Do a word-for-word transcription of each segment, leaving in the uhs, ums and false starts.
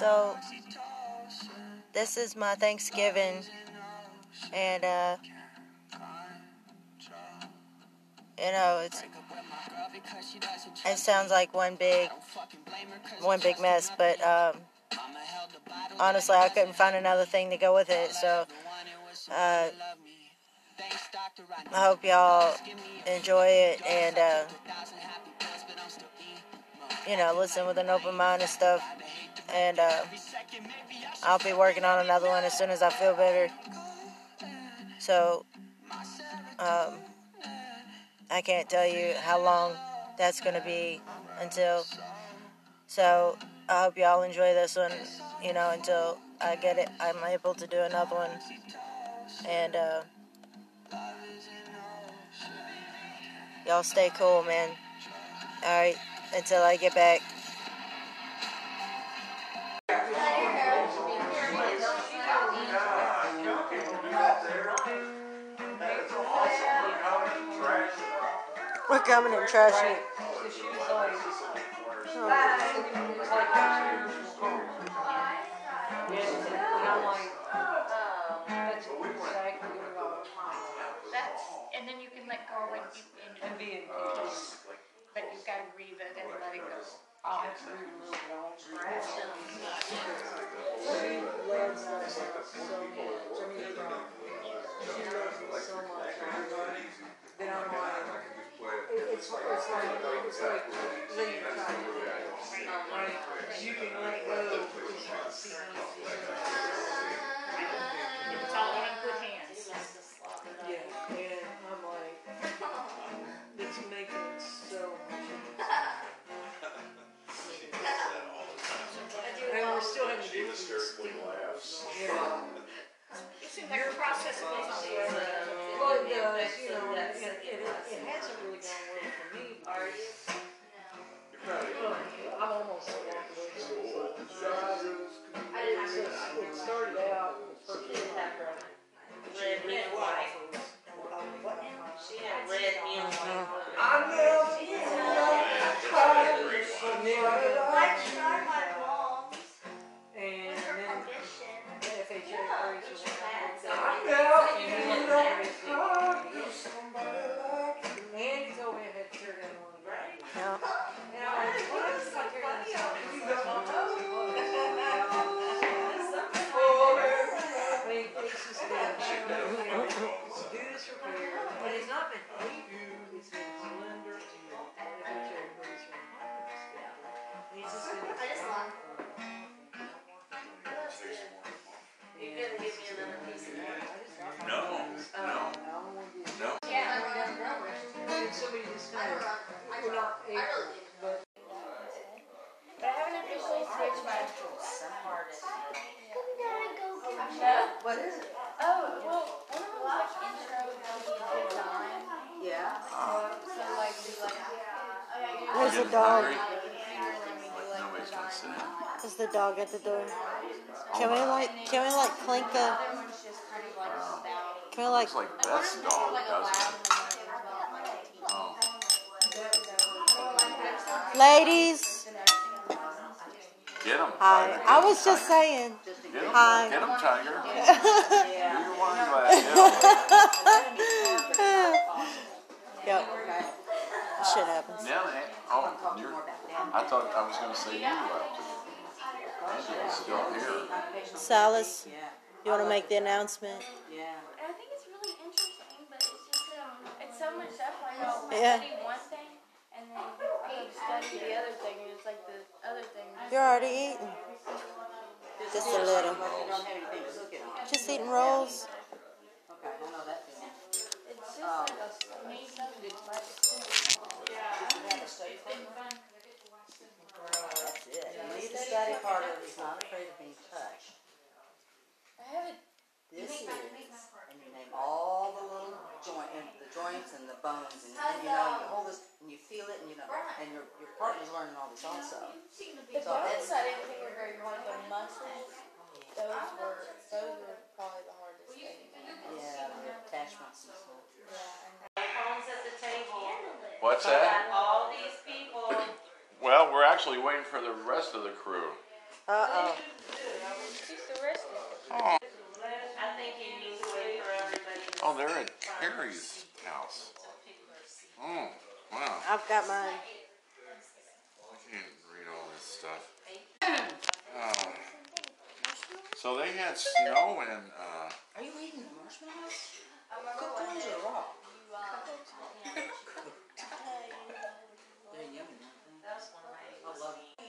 So, this is my Thanksgiving, and, uh, you know, it's, it sounds like one big, one big mess, but, um, honestly, I couldn't find another thing to go with it, so, uh, I hope y'all enjoy it, and, uh, you know, listen with an open mind and stuff, and, uh, I'll be working on another one as soon as I feel better, so, um, I can't tell you how long that's going to be until, so, I hope y'all enjoy this one, you know, until I get it, I'm able to do another one, and, uh, y'all stay cool, man. Alright, until I get back. We're coming and trashing it. And then you can let go when you and be in peace. But you've got to read it and let it go. I'll have to read a little bit on scratch. So much. I mean, loves that stuff so much. I mean, she loves it so much. Then I'm like, it, it's, it's like, it's like leave time. Right? You can let go because you can see how much it's all in good hands. Yeah, and I'm like, it's making it so much easier. And we're still having to do this. Yeah. Your process goes on the other. Well, it does, you know, and it, it, it hasn't really gone well for me. Are you? No. I'm almost walked away from it. It started out for kids. Red and white. She had red and white. I love you. I tried my mom's. And then F H A praise was I know. Andy told me I had to tear down one. Yeah. And I was like, what is so funny? I mean, it's just been, do this repair, but it's not been heavy, it's been slender, and F H A praise from He's just been, I just love You're going to give me another piece of that? No, no, no. Yeah, I don't know. And somebody just kind of, we're not able, but. But I haven't officially switched my artist. What is it? Oh, well, one of them was like intro to the time. Yeah. Uh, so like, do like, yeah. There's a dog. Nobody's gonna sit down. There's the dog at the door. Can we like, can we like clink the, can we like, Looks like Beth's dog, doesn't it? Oh. ladies? Get him, Hi. Tiger. I was just saying. Get him, Hi. get him, Tiger. Do your wine glass, Yep. Shit happens. yeah. Now, oh, you're, I thought I was going to say you left it. Angela's still here. Silas, you want to make the announcement? Yeah. I think it's really interesting, but it's just, um, it's so much stuff. Like, I'll Yeah. study one thing, and then I'll study the other thing, and it's like the other thing. You're already eating. Just a little. Just eating rolls. Okay, I know that feeling. It's just like a amazing good life. Yeah. It's been fun. That's it. You need to study part of it. He's not afraid of being touched. I haven't. This is, and you name all the little joint, and the joints and the bones, and, and you know, you hold this, and you feel it, and you know, and your your partner's learning all this also. The bones I didn't think were very hard, the muscles, those were, those were probably the hardest thing. Yeah, the attachments and stuff. Phones at the table. What's that? All these people. Well, we're actually waiting for the rest of the crew. Uh-oh. She's arrested. Oh, I think he needs to wait for everybody. oh, they're at Harry's house. Oh, wow. I've got mine. I can't read all this stuff. Uh, so they had snow in, uh, Are you eating marshmallows? Cooked ones or raw? They're yummy, aren't they? I love them.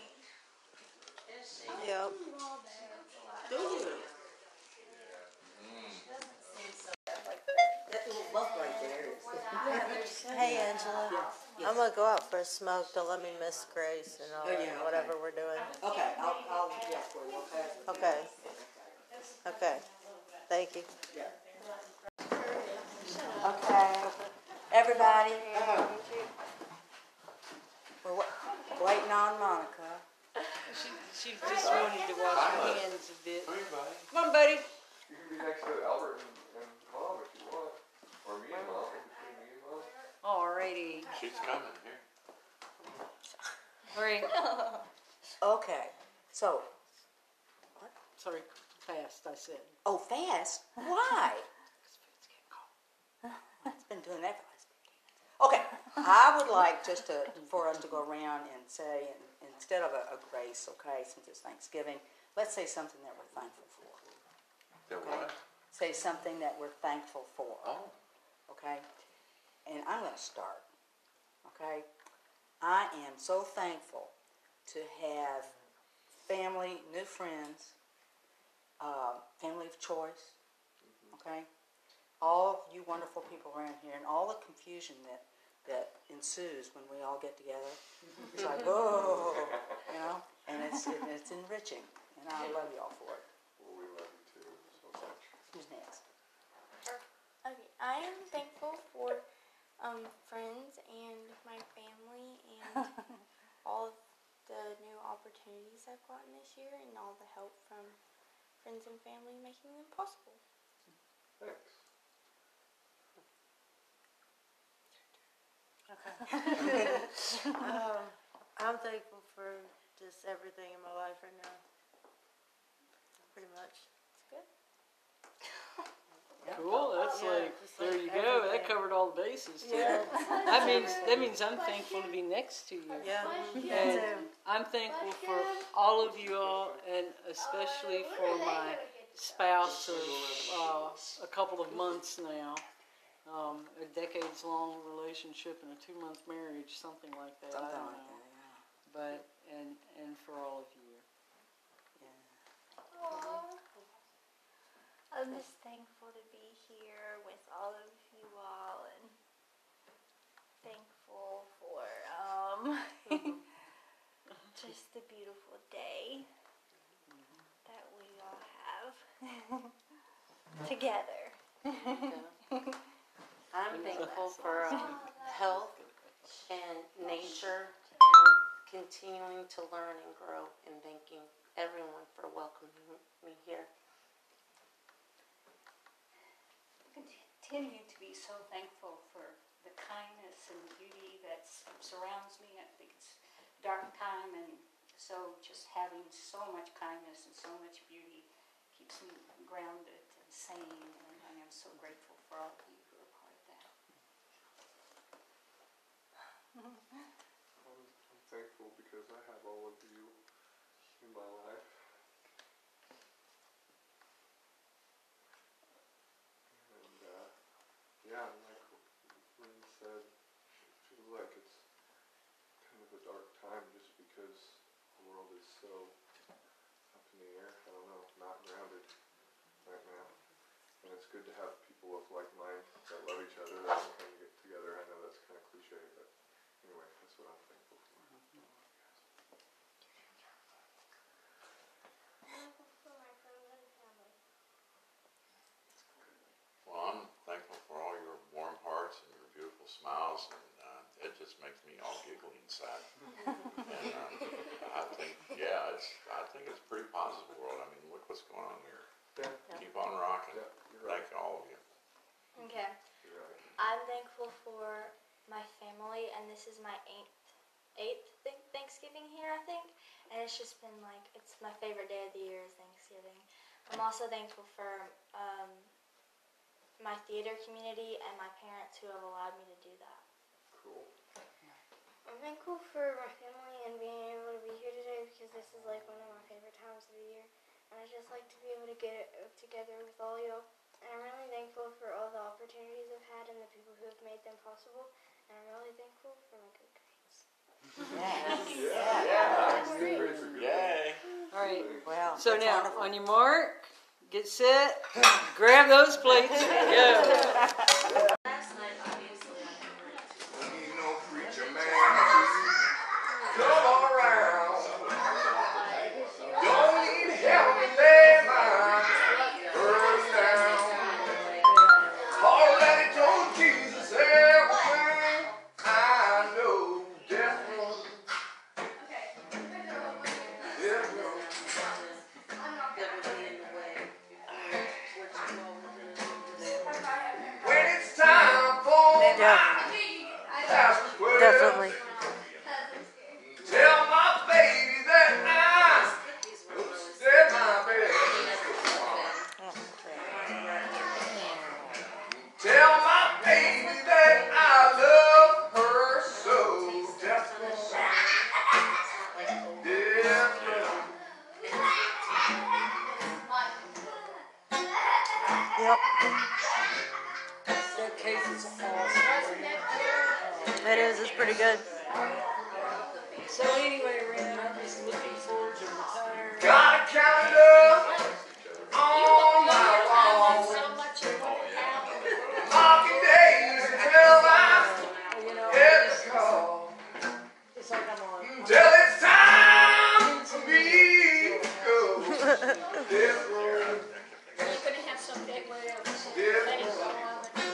Yep. Do you? That little bump right there is. Hey, Angela. Yeah. I'm gonna go out for a smoke. Don't let me miss Grace and all Oh, that, yeah, okay. whatever we're doing. Okay, I'll, I'll, yeah, for you, okay? Okay. Okay. Thank you. Yeah. Okay. Everybody. Uh-huh. We're wa- waiting on Monica. She, she just wanted to wash her hands a bit. Hey, buddy. Come on, buddy. You can be next to Albert and, and Mom if you want. Or me and Mom, in between me and Mom. Alrighty. She's coming here. Hurry. Okay. So, Sorry, fast, I said. oh, fast? Why? It's been doing that for the last fifteen minutes. Okay, I would like just to, for us to go around and say, and, instead of a, a grace, okay, since it's Thanksgiving, let's say something that we're thankful for. That Okay? what? Say something that we're thankful for. Oh. Okay? And I'm going to start. Okay? I am so thankful to have family, new friends, uh, family of choice. Okay? All you wonderful people around here, and all the confusion that, that ensues when we all get together. It's like, whoa, you know? And it's, it, it's enriching. And I love you all for it. Well, we love you too so much. Who's next? Okay, I am thankful for um, friends and my family and all of the new opportunities I've gotten this year and all the help from friends and family making them possible. Thanks. Um, I'm thankful for just everything in my life right now. Pretty much. Cool, that's Yeah, like, just there like you go, that everything. covered all the bases too. Yeah. That means, that means I'm thankful to be next to you. Yeah. Me And too. I'm thankful for all of you all, and especially for my spouse of uh, a couple of months now. Um, a decades-long relationship and a two-month marriage, something like that. I Something don't like know. that, yeah. But and and for all of you. I'm just thankful to be here with all of you all and thankful for um, just the beautiful day that we all have together. I'm thankful for um, health and nature and continuing to learn and grow, and thanking everyone for welcoming me here. Continue to be so thankful for the kindness and the beauty that surrounds me. I think it's a dark time, and so just having so much kindness and so much beauty keeps me grounded and sane, and I am so grateful for all of you who are part of that. I'm, I'm thankful because I have all of you in my life. And, uh, yeah, like Lynn said, it feels like it's kind of a dark time just because the world is so up in the air. I don't know, not grounded right now. And it's good to have people of like mind that love each other that can kind of get together. I know that's kind of cliche, but anyway, that's what I'm thankful for. Well, I'm thankful for all your warm hearts and your beautiful smiles, and uh, it just makes me all giggly inside. And uh, I think, yeah, it's I think it's a pretty positive world. I mean, look what's going on here. Yeah, Keep on rocking. yeah, you're right. Thank all of you. Okay. You're right. I'm thankful for my family, and this is my eighth, eighth th- Thanksgiving. Thanksgiving here, I think. And it's just been like, it's my favorite day of the year is Thanksgiving. I'm also thankful for um, my theater community and my parents who have allowed me to do that. Cool. I'm thankful for my family and being able to be here today because this is like one of my favorite times of the year. And I just like to be able to get it together with all y'all. And I'm really thankful for all the opportunities I've had and the people who have made them possible. And I'm really thankful for my good grades. Yeah. Yay. All right. Well, So that's now, wonderful. on your mark, get set, grab those plates, and go. Ain't no preacher man come around. Don't need help to lay my burden down. Already told Jesus everything I know. Death row. Death row. When it's time for Yeah, my pastor's word, definitely. tell my baby that I did my best. Tell my baby that I love her so. Death row. Death row. Yep, That case is awesome. it is. It's pretty good. So anyway, Ren, I'm just looking forward to retiring. Got a calendar on my wall. So much of what happened. Marking days until I You know, get the call. it's like I'm on. Till it's time for me to go. Death row. You're going to have some big way of Death letting row. go of it.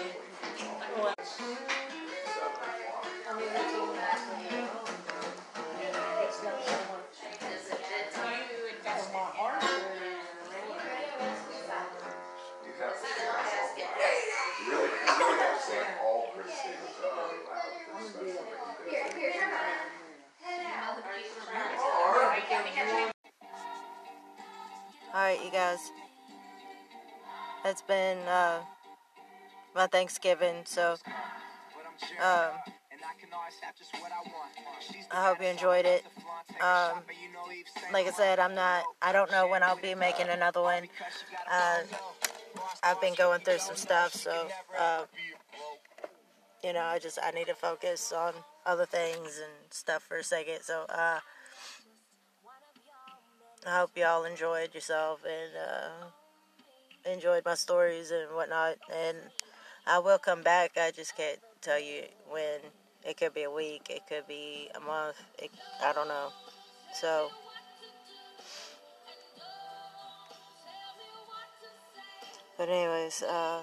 I mean, it's all it's not so much You invest of my heart. Really, you really have to say all criticisms are allowed, especially when you do. Alright, you guys. It's been uh, my Thanksgiving, so um, I hope you enjoyed it. Um, like I said, I'm not, I don't know when I'll be making another one. Uh, I've been going through some stuff, so, uh, you know, I just, I need to focus on other things and stuff for a second, so, uh, I hope y'all enjoyed yourself and, uh, enjoyed my stories and whatnot, and I will come back. I just can't tell you when. It could be a week, it could be a month, it, I don't know, so, but anyways, uh,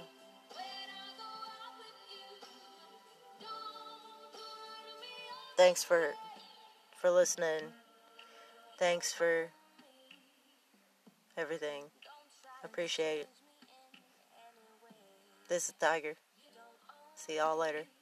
thanks for, for listening, thanks for everything, appreciate it. This is Tiger, see y'all later.